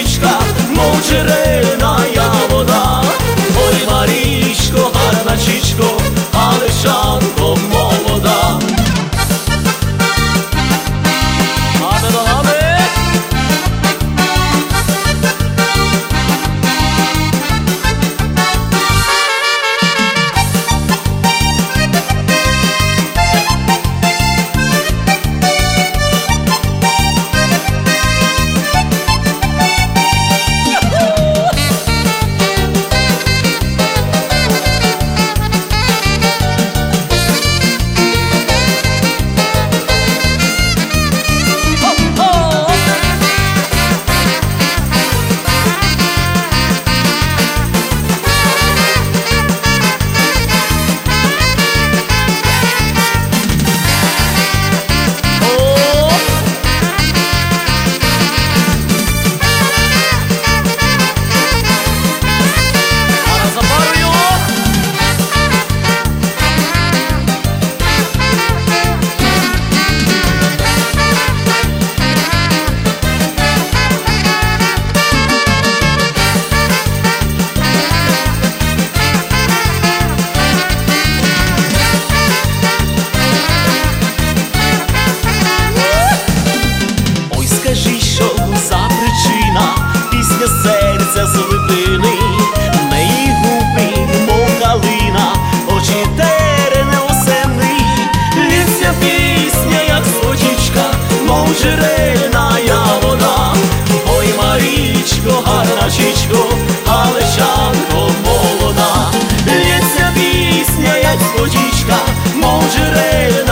водичка, мов джерельна вода. Ой, Марічко, гарна чічко, Галичанко молода. Гане до гане. Серця з глибини, в неї губи, мов калина, очі терене осени. Лється пісня, як водичка, мов джерельна вода. Ой, Марічко, гарна чічко, Галичанко молода. Лється пісня, як водичка, мов джерельна